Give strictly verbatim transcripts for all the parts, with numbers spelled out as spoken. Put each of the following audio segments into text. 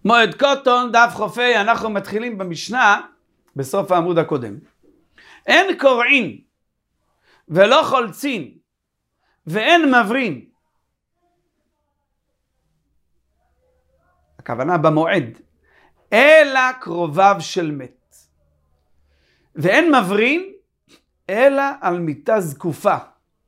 מועד קוטון, דף חופי, אנחנו מתחילים במשנה, בסוף העמוד הקודם. אין קורעין, ולא חולצין, ואין מברין. הכוונה במועד, אלא קרוביו של מת. ואין מברין, אלא על מיטה זקופה.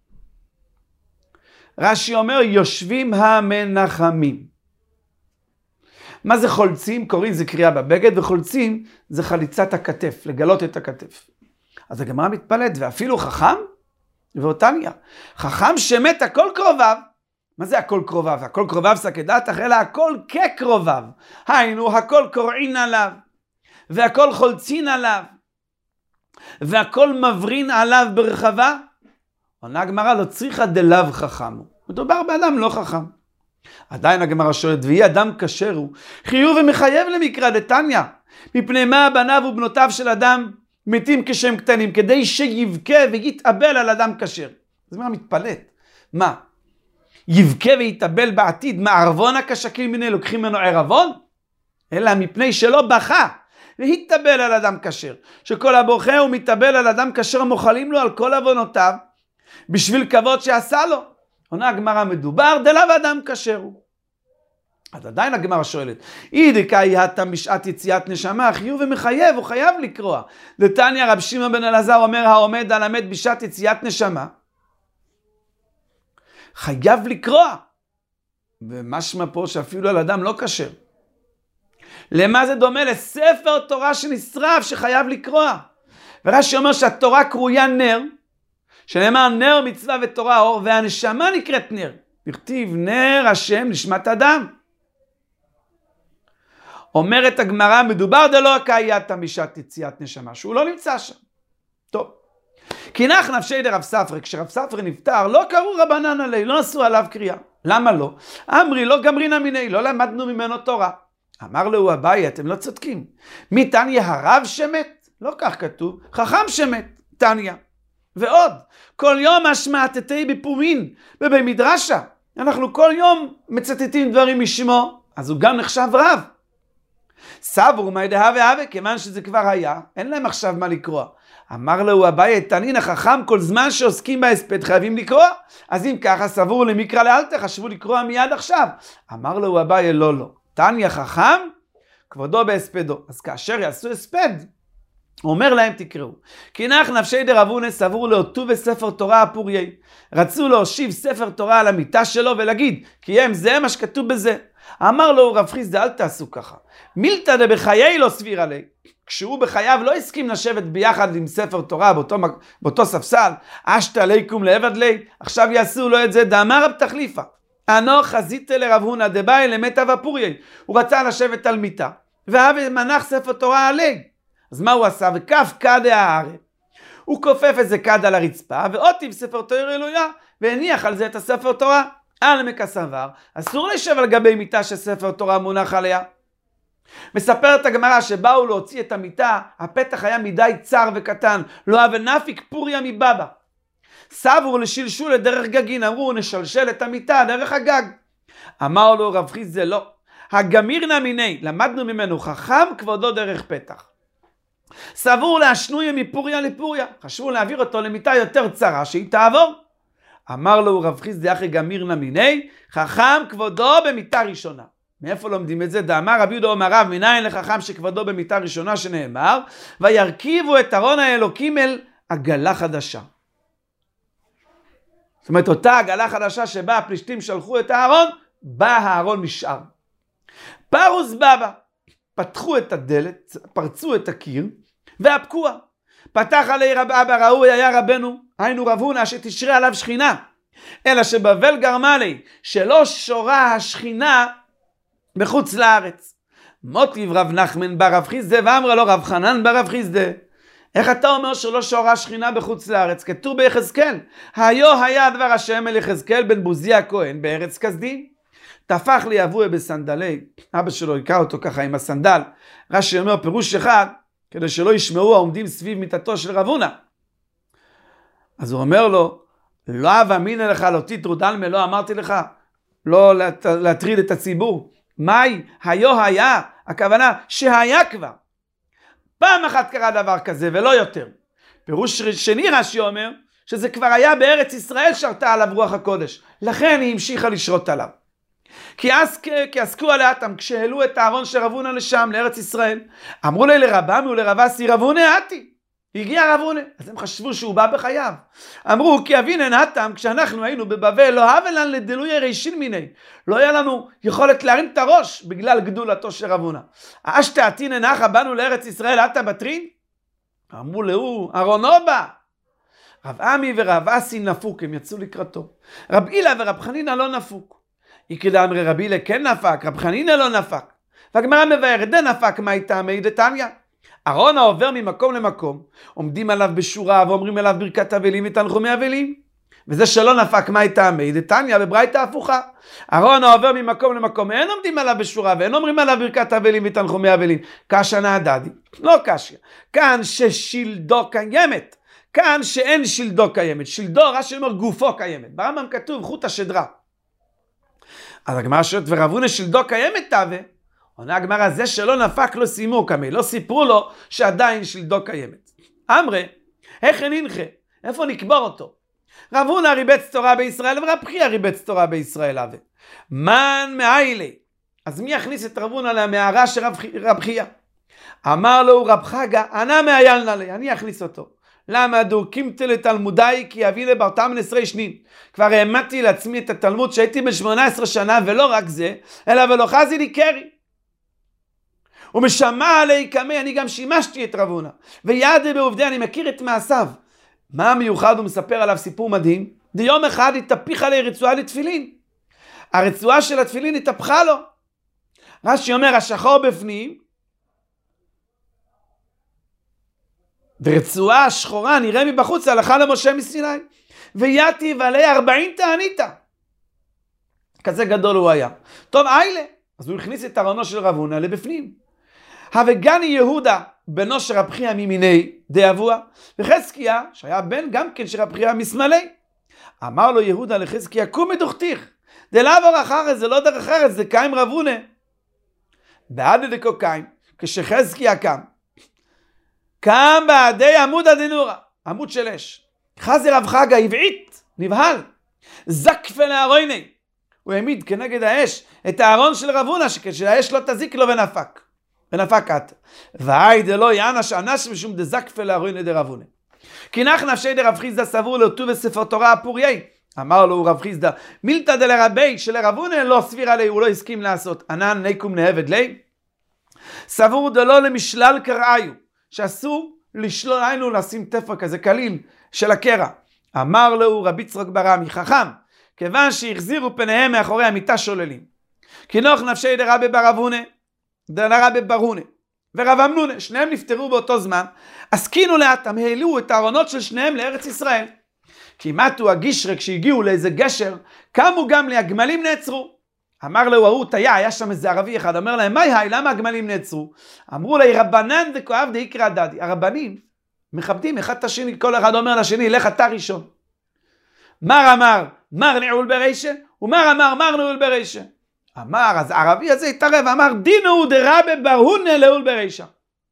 רש"י אומר, יושבים המנחמים. מה זה חולצים? קוראים זה קריאה בבגד, וחולצים זה חליצת הכתף, לגלות את הכתף. אז הגמרא מתפלאת, ואפילו חכם, ואותניה, חכם שמת הכל קרוביו. מה זה הכל קרוביו? הכל קרוביו סקדתך, אלא הכל כקרוביו. היינו, הכל קורעין עליו, והכל חולצין עליו, והכל מברין עליו ברחבה. עונה הגמרא, לא צריכה דלאו חכם. מדובר באדם לא חכם. עדיין הגמרא שואלת, ויהי אדם כשר הוא, חיוב ומחייב למקרא דתניא, מפני מה בניו ובנותיו של אדם מתים כשהם קטנים, כדי שיבכה ויתאבל על אדם כשר. אז מה מתפלט? מה? יבכה ויתאבל בעתיד, מה ערבון הקשקים מיני לוקחים ממנו ערבון? אלא מפני שלא בכה והתאבל על אדם כשר, שכל הבוכה הוא מתאבל על אדם כשר מוחלים לו על כל עוונותיו, בשביל כבוד שעשה לו. עונה הגמרא, מדובר דלאו אדם כשר הוא. אז עדיין הגמרא שואלת, אידקאי התם בשעת יציאת נשמה, חיוב ומחייב, הוא חייב לקרוע. דתניא רב שמעון בן אלעזר אומר, העומד על המת בשעת יציאת נשמה, חייב לקרוע. ומשמע פה שאפילו על אדם לא כשר. למה זה דומה? לספר תורה שנשרף שחייב לקרוע. ורש"י אומר שהתורה קרויה נר, שנאמר נר מצווה ותורה אור, והנשמה נקראת נר. נכתיב נר השם נשמת אדם. אומרת הגמרא, מדובר דלא קאייתא בשעת יציאת נשמה, שהוא לא נמצא שם. טוב. כי נח נפשי דרב ספרא, כשרב ספרא נפטר, לא קראו רבנן עלי, לא עשו עליו קריאה. למה לא? אמרי לא גמרינא מיני, לא למדנו ממנו תורה. אמר לו אביי, אתם לא צודקים. מי תניא הרב שמת? לא כך כתוב, חכם שמת, תניא. ועוד, כל יום השמעתתי בפומין ובמדרשה. אנחנו כל יום מצטטים דברים משמו, אז הוא גם נחשב רב. סבור מי דהווה והווה, כיוון שזה כבר היה, אין להם עכשיו מה לקרוא. אמר לו אביי, תנין החכם, כל זמן שעוסקים בהספד חייבים לקרוא. אז אם ככה סבור למקרא לאלתר, חשבו לקרוא מיד עכשיו. אמר לו אביי, לא לא. תניא חכם, כבודו בהספדו. אז כאשר יעשו הספד, הוא אומר להם תקראו. כי נח נפשי דרב הונא סבור לאותו בספר תורה הפוריי. רצו להושיב ספר תורה על המיטה שלו ולהגיד, כי הם זה מה שכתוב בזה. אמר לו רב חיסדא, אל תעשו ככה. מילתא דבחיי לא סביר עלי. כשהוא בחייו לא הסכים לשבת ביחד עם ספר תורה באותו, באותו ספסל, אשתא ליקום לעבד לי, עכשיו יעשו לו את זה, דאמר רב תחליפה. אנו חזיתא לרב הונא דבאי למיטא ופוריי. הוא רצה לשבת על מיטה, והווה מנח ספר תורה עלי. אז מה הוא עשה? וכף כד הערב. הוא כופף איזה כד על הרצפה, ועוטיב ספר תורה אלוהיה, והניח על זה את הספר תורה. על עמק הסבר, אסור לשב על גבי מיטה שספר תורה מונח עליה. מספרת הגמרא שבאו להוציא את המיטה, הפתח היה מדי צר וקטן, לא הווה נפיק פוריה מבבא. סבור לשלשול לדרך גגין, אמרו נשלשל את המיטה דרך הגג. אמר לו רב חיסדא לא, הגמירנא מיני, למדנו ממנו חכם כבודו דרך פתח. סבור להשנויה מפוריה לפוריה, חשבו להעביר אותו למיטה יותר צרה שהיא תעבור. אמר לו רב חיסדא אחי גמירנא מיני, חכם כבודו במיטה ראשונה. מאיפה לומדים את זה? דאמר רבי יהודה אומר רב, מנין לחכם שכבודו במיטה ראשונה, שנאמר, וירכיבו את ארון האלוקים אל עגלה חדשה. זאת אומרת, אותה עגלה חדשה שבה הפלישתים שלחו את הארון, בא הארון נשאר. פרוס בבא, פתחו את הדלת, פרצו את הקיר, והפקוע. פתח עלי רב אבא ראוי היה רבנו, היינו רב הונא שתשרה עליו שכינה. אלא שבבל גרמה לי, שלא שורה השכינה בחוץ לארץ. מוטיב רב נחמן בר רב חיסדא, ואמרה לו רב חנן בר רב חיסדא. איך אתה אומר שלא שורה שכינה בחוץ לארץ? כתוב ביחזקאל, היו היה דבר השם אל יחזקאל בן בוזי הכהן בארץ כסדים. תפח לי אבוה בסנדלי, אבא שלו יקרא אותו ככה עם הסנדל. רש"י אומר פירוש אחד, כדי שלא ישמעו העומדים סביב מיטתו של רב הונא. אז הוא אומר לו, לא אבא אמינא לך לא תטרוד עלמא, לא אמרתי לך, לא להטריד את הציבור. מהי היו היה? הכוונה שהיה כבר. פעם אחת קרה דבר כזה ולא יותר. פירוש שני רש"י אומר שזה כבר היה בארץ ישראל שרתה עליו רוח הקודש. לכן היא המשיכה לשרות עליו. כי, אז, כי עסקו עליה אתם כשהעלו את הארון של רב הונא לשם, לארץ ישראל. אמרו לי לרבם ולרב אסי רב הונא אתי. הגיע רב הונא. אז הם חשבו שהוא בא בחייו. אמרו כי אבינן אתם כשאנחנו היינו בבבל לא הווה לנו לדלוי רישין מיני. לא היה לנו יכולת להרים את הראש בגלל גדולתו של רב הונא. אשתא עתינן אחא באנו לארץ ישראל אתא בטרין? אמרו לו ארונו בא. רב עמי ורב אסי נפוק, הם יצאו לקראתו. רב הילה ורב חנינא לא נפוק. איקדא אמרי רב הילה כן נפק, רב חנינא לא נפק. והגמרא מבארת דנפק מאי טעמי דתניא. ארון העובר ממקום למקום, עומדים עליו בשורה ואומרים עליו ברכת אבלים ותנחומי אבלים. וזה שלא נפק מאי טעמי דתניא בברייתא הפוכה. ארון העובר ממקום למקום, אין עומדים עליו בשורה ואין אומרים עליו ברכת אבלים ותנחומי אבלים. קשיא נהדדי, לא קשיא. כאן ששלדו קיימת. כאן שאין שלדו קיימת. שלדו, רש"י אומר גופו קיימת. ברמב"ם כתוב חוט השדרה. אז הגמרא שואלת ורב הונא שלדו קיימת תווה. עונה הגמרא זה שלא נפק לא סיימו קמי. לא סיפרו לו שעדיין שלדו קיימת. אמרי, איך ננחה? איפה נקבור אותו? רב הונא ריבץ תורה בישראל ורב חייא ריבץ תורה בישראל אבה. מן מאיילי. אז מי יכניס את רב הונא למערה של רב חייא? אמר לו רב חגא, ענה מאיילנא לי, אני אכניס אותו. למה דורקימתי לתלמודי כי אבי לברתם עשרה שנים. כבר העמדתי לעצמי את התלמוד שהייתי בן שמונה עשרה שנה, ולא רק זה, אלא ולא חזי לי קרי. ומשמע עלי קמי, אני גם שימשתי את רב הונא. ויעדי בעובדי, אני מכיר את מעשיו. מה מיוחד הוא מספר עליו סיפור מדהים? דיום אחד התהפך עלי רצועה לתפילין. הרצועה של התפילין התהפכה לו. רש"י אומר, השחור בפנים, ורצועה השחורה נראה מבחוץ, הלכה למשה מסיני. ויתיב עליה ארבעים תענית. כזה גדול הוא היה. טוב, איילה. אז הוא הכניס את ארונו של רב הונא לבפנים. הווגני יהודה, בנו של רב חייא מימיני דאבוה, וחזקיה, שהיה בן גם כן של רב חייא משמאלי. אמר לו יהודה לחזקיה, קום מדוכתיך. דלעבור אחרת, זה לא דרך אחרת, זה קיים רב הונא. בעד דקו קיים, כשחזקיה קם. קם בעדי עמוד הדנורה, עמוד של אש. חזר רב חגא הבעית, נבהל. זקפה לארוני. הוא העמיד כנגד האש את הארון של רב הונא, שכשהאש לא תזיק לו ונפק. ונפק את. והי דלא יענש אנש משום דזקפה לארוני דרב הונא. כי נח נפשי דרב חיסדא סבור לאותו בספר תורה הפוריי. אמר לו רב חיסדא, מילתא דלרבי שלרב הונא לא סביר עלי, הוא לא הסכים לעשות. ענן ניקום נעבד לי. סבור דלא למשלל קראיו. שאסור לשלול, היינו לשים תפר כזה קליל של הקרע. אמר לו רבי יצחק ברמי, חכם, כיוון שהחזירו פניהם מאחורי המיטה שוללים. כי נוח נפשי דרבי ברב הונא, דרבי בר הונא, ורב אמנונא, שניהם נפטרו באותו זמן, עסקינו לאטם, העלו את הארונות של שניהם לארץ ישראל. כי מתו הגישרה, כשהגיעו לאיזה גשר, קמו גם לי, הגמלים נעצרו. אמר לו ההוא תיה, היה שם איזה ערבי אחד, אומר להם, מה היי, למה הגמלים נעצרו? אמרו לי, רבנן דכואב דאיקרא דדי. הרבנים מכבדים אחד את השני, כל אחד אומר לשני, לך אתה ראשון. מר אמר, מר נעול ברישה, ומר אמר, מר נעול ברישה. אמר, אז הערבי הזה התערב, אמר, דינו דרבי בר הונא לעול ברישה.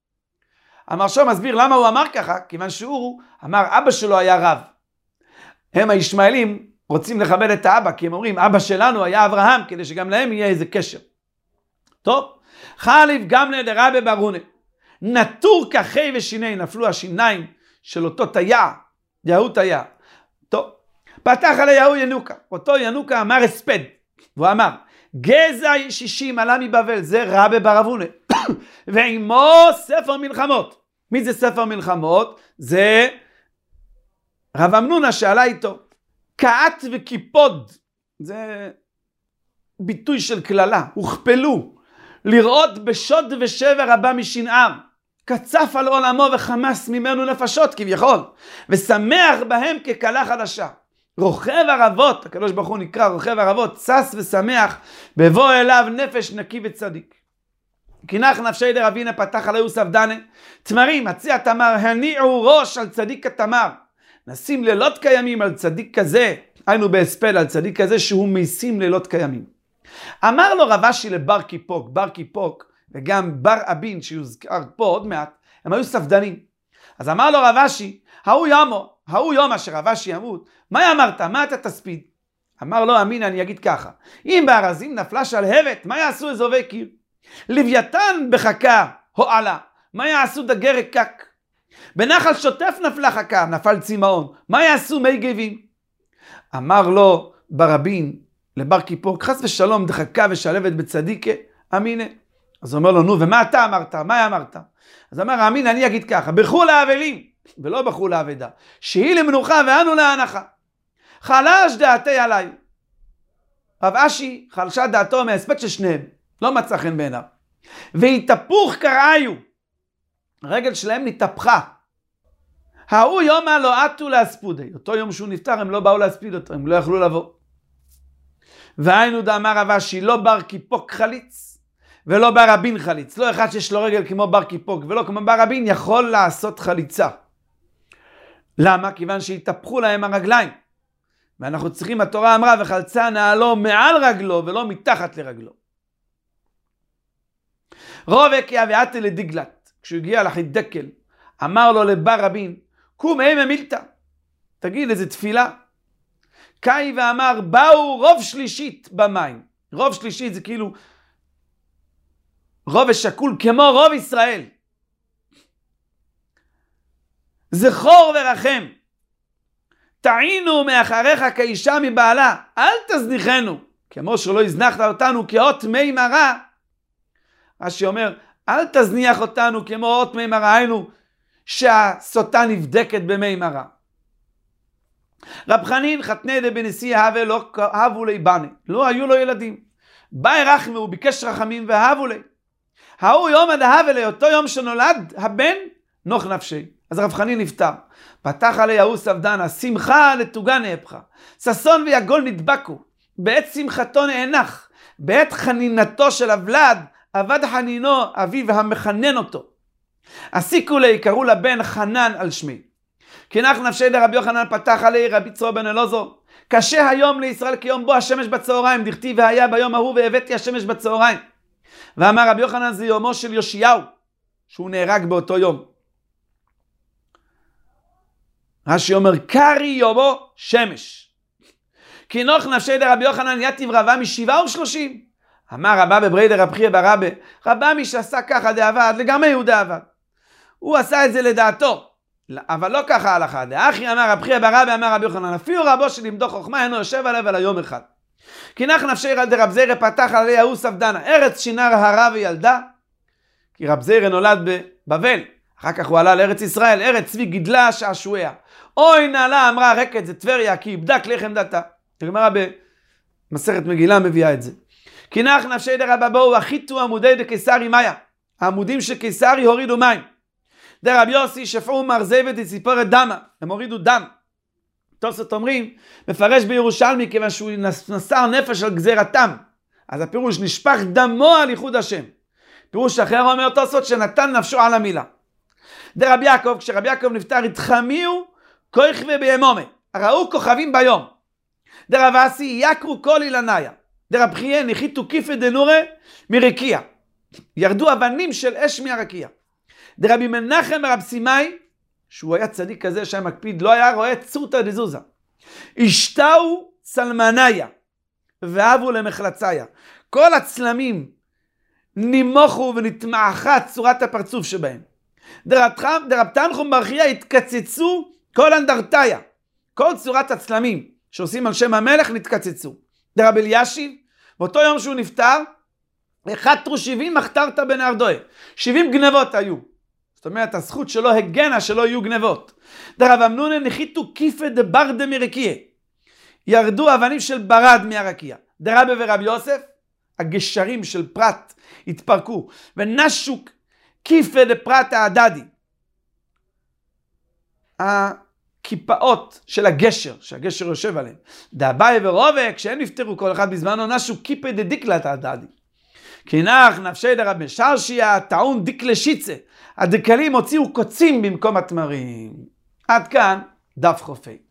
אמר שם, מסביר למה הוא אמר ככה, כיוון שהוא אמר, אבא שלו היה רב. הם הישמעאלים, רוצים לכבד את האבא, כי הם אומרים, אבא שלנו היה אברהם, כדי שגם להם יהיה איזה קשר. טוב, חליף גם לדרבי בר הונא. נטור כחי ושיני, נפלו השיניים של אותו תיה, יהוא תיה. טוב, פתח עלי יהוא ינוקה. אותו ינוקה אמר הספד, והוא אמר, גזע שישים עלה מבבל, זה רבי בר הונא. ועמו ספר מלחמות. מי זה ספר מלחמות? זה רב אמנונא שעלה איתו. קעת וקיפוד, זה ביטוי של כללה, הוכפלו, לראות בשוד ושבר הבא משנער, קצף על עולמו וחמס ממנו נפשות כביכול, ושמח בהם ככלה חדשה. רוכב ערבות, הקדוש ברוך הוא נקרא רוכב ערבות, צס ושמח, בבוא אליו נפש נקי וצדיק. כי נח נפשי דרב הונא פתח עליהו סבדנה, תמרים, הציע תמר, הניעו ראש על צדיק התמר. נשים לילות קיימים על צדיק כזה, היינו בהספד על צדיק כזה שהוא משים לילות קיימים. אמר לו רב אשי לבר קיפוק, בר קיפוק וגם בר אבין שיוזכר פה עוד מעט, הם היו ספדנים. אז אמר לו רב אשי, ההוא יומו, ההוא יום אשר רב אשי ימות, מה אמרת? מה אתה תספיד? אמר לו אמין, אני אגיד ככה, אם בארזים נפלה שלהבת, מה יעשו אזובי קיר? לוויתן בחכה הועלה, מה יעשו דגי רקק? בנחל שוטף נפלה חכה, נפל צמאון, מה יעשו מי גבים? אמר לו ברבין לבר קיפוק, חס ושלום דחקה ושלבת בצדיקה, אמינה. אז הוא אומר לו, נו, ומה אתה אמרת? מה אמרת? אז אמר, אמין, אני אגיד ככה, בכו לאבלים, ולא בכו לאבדה, שהיא למנוחה ואנו להנחה. חלש דעתי עליי. רב אשי חלשה דעתו מהספק של שניהם, לא מצא חן בעיניו. והתהפוך קראיו, הרגל שלהם נתהפכה. ההוא יומא לא עטו להספודי, אותו יום שהוא נפטר הם לא באו להספיד אותו, הם לא יכלו לבוא. והיינו דאמר רב אשי, לא בר קיפוק חליץ, ולא בר אבין חליץ. לא אחד שיש לו רגל כמו בר קיפוק, ולא כמו בר אבין יכול לעשות חליצה. למה? כיוון שהתהפכו להם הרגליים. ואנחנו צריכים, התורה אמרה, וחלצה נעלו מעל רגלו, ולא מתחת לרגלו. רווק יביאתי לדיגלת, כשהוא הגיע לחידקל, אמר לו לבר אבין, קום אימה מילתא, תגיד איזה תפילה. קאי ואמר, באו רוב שלישית במים. רוב שלישית זה כאילו רוב שקול כמו רוב ישראל. זכור ורחם, תעינו מאחריך כאישה מבעלה, אל תזניחנו, כמו שלא הזנחת אותנו כאות מי מרה. רש"י אומר, אל תזניח אותנו כמו אות מי מרה, היינו שהסוטה נבדקת במי מרה. רב חנין חתני דבנשיא הווה לא אהבו לי בני, לא היו לו ילדים. באי רחמי, הוא ביקש רחמים ואהבו לי. ההוא יום עד אהבה לי, אותו יום שנולד הבן, נוח נפשי. אז רב חנין נפטר. פתח עלי ההוא ספדנה, שמחה לתוגה נהפכה. ששון ויגול נדבקו, בעת שמחתו נאנח, בעת חנינתו של הוולד, עבד חנינו אביו המחנן אותו. הסיקו לי, קראו לבן חנן על שמי. כי נח נפשי דרבי יוחנן פתח עלי רבי צרור בן אלעזר. קשה היום לישראל כיום בו השמש בצהריים, דכתיב והיה ביום ההוא והבאתי השמש בצהריים. ואמר רבי יוחנן זה יומו של יאשיהו, שהוא נהרג באותו יום. רש"י אומר, קרי יומו שמש. כי נוח נפשי דרבי יוחנן יתיב רבה משבעה ושלושים. אמר רבא בברי דרב חייא בר אבא, רבא מי שעשה ככה דעבד, לגמרי הוא דעבד. הוא עשה את זה לדעתו, אבל לא ככה הלכה. דאחי אמר רב חייא בר אבא, אמר רבי יוחנן, אפילו רבו שלימדו חוכמה, אינו יושב עליו על היום אחד. כי נח נפשי דרב זירא פתח עלי ההוא ספדנה, ארץ שינר הרה וילדה. כי רב זירא נולד בבבל, אחר כך הוא עלה לארץ ישראל, ארץ צבי גידלה שעשועיה. אוי נעלה אמרה רקת זה טבריה, כי יבדק לחם דתה. הגמרא במסכת מגילה מביאה את זה. כי נח נפשי דרבא בואו החיתו עמודי דקיסרי מאיה. העמודים של קיסרי הורידו מים. דרב יוסי שפעו מרזבת וציפורת דמה. הם הורידו דם. תוספות אומרים, מפרש בירושלמי כיוון שהוא נסר נפש על גזירתם. אז הפירוש נשפך דמו על ייחוד השם. פירוש אחר אומר תוספות שנתן נפשו על המילה. דרב יעקב, כשרב יעקב נפטר, התחמיו כוכבי בימומה. ראו כוכבים ביום. דרב אסי יקרו כל אילניה. דרב חייא נחיתו כיפא דנורא מרקיע. ירדו אבנים של אש מהרקיע. דרבי מנחם רב סימאי, שהוא היה צדיק כזה שהיה מקפיד, לא היה רואה צורתא דזוזה. השתאו צלמניה ואהבו למחלציה. כל הצלמים נימוכו ונתמעכה צורת הפרצוף שבהם. דרב תנחום בר חייא התקצצו כל אנדרטיה. כל צורת הצלמים שעושים על שם המלך נתקצצו. דרב אלישיב, באותו יום שהוא נפטר, החתרו שבעים מחתרת בנהרדועה. שבעים גנבות היו. זאת אומרת, הזכות שלו הגנה שלא יהיו גנבות. דרב אמנון נחיתו כיפא דברדה מרקיע. ירדו אבנים של ברד מהרקיע. דרבי ורבי יוסף, הגשרים של פרת התפרקו. ונשו כיפא דפרת ההדדי. הכיפאות של הגשר, שהגשר יושב עליהם. דאביי ורובק, כשהם נפטרו כל אחד בזמנו, נשו כיפא דדיקלת ההדדי. כי נח נפשי דרב משרשיה, טעון דיקלה שיצה. הדקלים הוציאו קוצים במקום התמרים. עד כאן דף חופי.